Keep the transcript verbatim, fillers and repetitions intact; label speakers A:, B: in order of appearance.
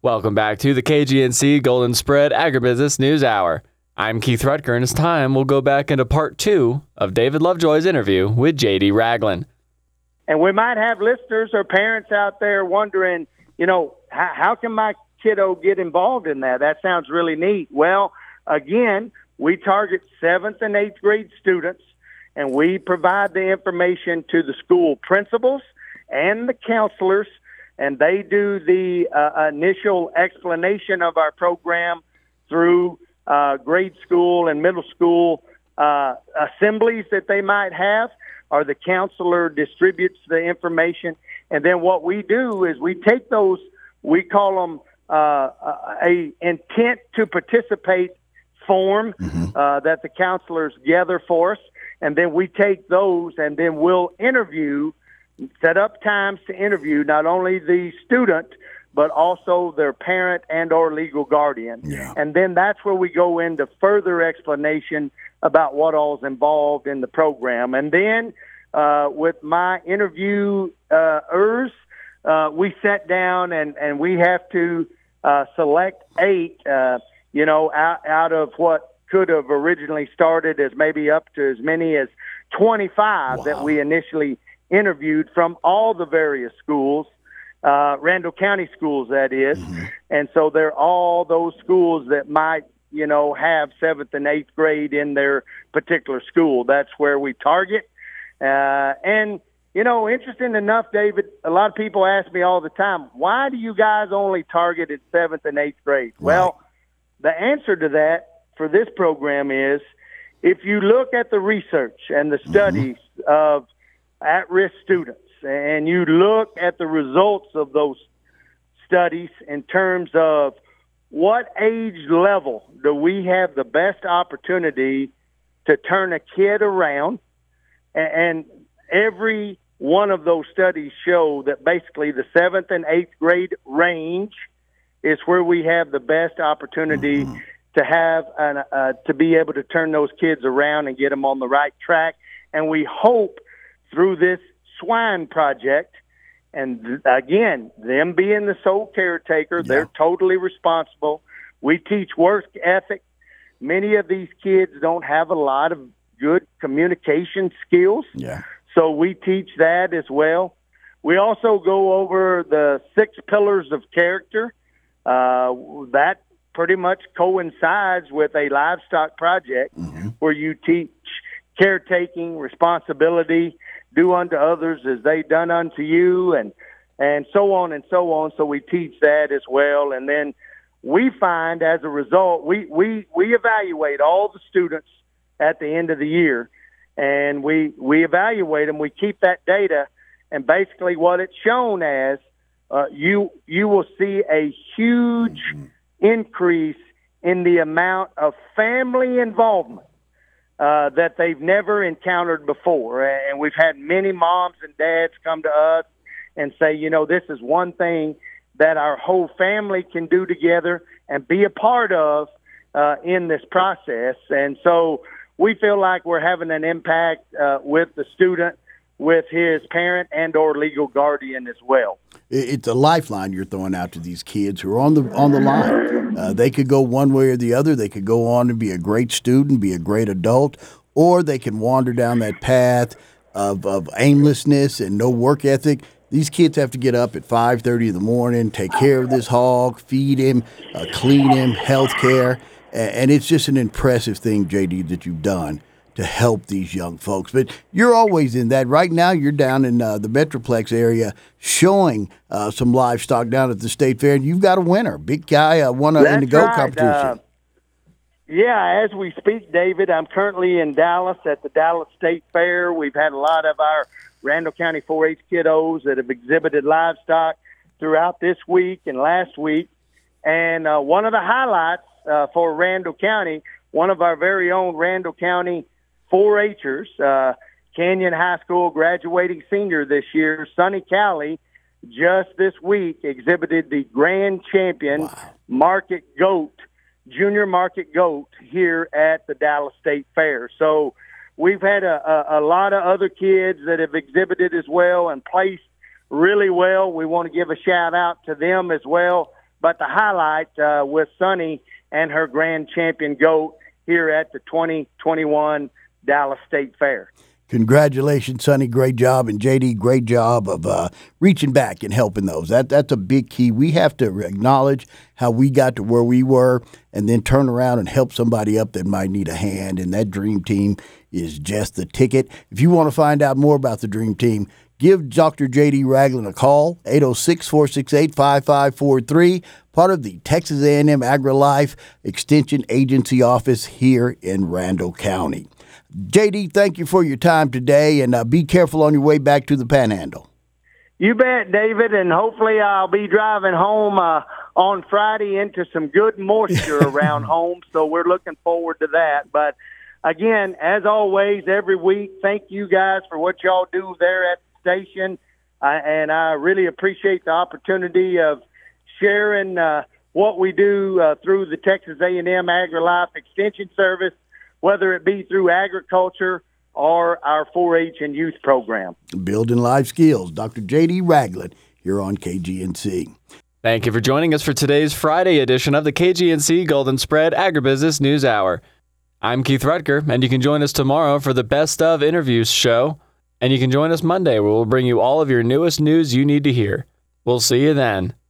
A: Welcome back to the K G N C Golden Spread Agribusiness News Hour. I'm Keith Rutger, and it's time we'll go back into part two of David Lovejoy's interview with J D Ragland.
B: And we might have listeners or parents out there wondering, you know, how, how can my kiddo get involved in that? That sounds really neat. Well, again, we target seventh and eighth grade students, and we provide the information to the school principals and the counselors, and they do the uh, initial explanation of our program through uh, grade school and middle school uh, assemblies that they might have, or the counselor distributes the information. And then what we do is we take those, we call them uh, a intent to participate form mm-hmm. uh, that the counselors gather for us, and then we take those and then we'll interview set up times to interview not only the student, but also their parent and or legal guardian.
C: Yeah.
B: And then that's where we go into further explanation about what all's involved in the program. And then uh, with my interviewers, uh, we sat down and, and we have to uh, select eight, uh, you know, out, out of what could have originally started as maybe up to as many as twenty-five wow. that we initially interviewed from all the various schools, uh, Randall County schools, that is. Mm-hmm. And so they're all those schools that might, you know, have seventh and eighth grade in their particular school. That's where we target. Uh, and, you know, interesting enough, David, a lot of people ask me all the time, why do you guys only target at seventh and eighth grade? Right. Well, the answer to that for this program is if you look at the research and the studies mm-hmm. of at-risk students, and you look at the results of those studies in terms of what age level do we have the best opportunity to turn a kid around, and every one of those studies show that basically the seventh and eighth grade range is where we have the best opportunity mm-hmm. to have an, uh, to be able to turn those kids around and get them on the right track. And we hope through this swine project, and th- again, them being the sole caretaker, yeah. they're totally responsible. We teach work ethic. Many of these kids don't have a lot of good communication skills,
C: yeah.
B: so we teach that as well. We also go over the six pillars of character. Uh, that pretty much coincides with a livestock project mm-hmm. where you teach caretaking, responsibility, do unto others as they done unto you, and and so on and so on. So we teach that as well. And then we find as a result, we, we, we evaluate all the students at the end of the year, and we, we evaluate them. We keep that data, and basically what it's shown as, uh, you, you will see a huge mm-hmm. increase in the amount of family involvement Uh, that they've never encountered before. And we've had many moms and dads come to us and say, you know, this is one thing that our whole family can do together and be a part of uh, in this process. And so we feel like we're having an impact uh, with the student, with his parent and or legal guardian as well.
C: It's a lifeline you're throwing out to these kids who are on the on the line. Uh, they could go one way or the other. They could go on and be a great student, be a great adult, or they can wander down that path of, of aimlessness and no work ethic. These kids have to get up at five thirty in the morning, take care of this hog, feed him, uh, clean him, health care. And it's just an impressive thing, J D, that you've done to help these young folks. But you're always in that. Right now you're down in uh, the Metroplex area showing uh, some livestock down at the State Fair, and you've got a winner. Big guy uh, won uh, in the goat
B: right.
C: competition.
B: Uh, yeah, as we speak, David, I'm currently in Dallas at the Dallas State Fair. We've had a lot of our Randall County four H kiddos that have exhibited livestock throughout this week and last week. And uh, one of the highlights uh, for Randall County, one of our very own Randall County four H'ers, uh, Canyon High School graduating senior this year, Sonny Cowley, just this week exhibited the grand champion wow. market goat, junior market goat here at the Dallas State Fair. So we've had a, a, a lot of other kids that have exhibited as well and placed really well. We want to give a shout out to them as well. but the highlight uh, with Sunny and her grand champion goat here at the twenty twenty-one Dallas State Fair.
C: Congratulations, Sonny. Great job. And J D, great job of uh, reaching back and helping those. That That's a big key. We have to acknowledge how we got to where we were and then turn around and help somebody up that might need a hand. And that Dream Team is just the ticket. If you want to find out more about the Dream Team, give Doctor J D Ragland a call, eight oh six, four six eight, five five four three, part of the Texas A and M AgriLife Extension Agency office here in Randall County. J D, thank you for your time today, and uh, be careful on your way back to the Panhandle.
B: You bet, David, and hopefully I'll be driving home uh, on Friday into some good moisture around home, so we're looking forward to that. But, again, as always, every week, thank you guys for what y'all do there at the station, uh, and I really appreciate the opportunity of sharing uh, what we do uh, through the Texas A and M AgriLife Extension Service, whether it be through agriculture or our four H and youth program.
C: Building life skills. Doctor J D Ragland here on K G N C.
A: Thank you for joining us for today's Friday edition of the K G N C Golden Spread Agribusiness News Hour. I'm Keith Rutger, and you can join us tomorrow for the Best of Interviews show. And you can join us Monday, where we'll bring you all of your newest news you need to hear. We'll see you then.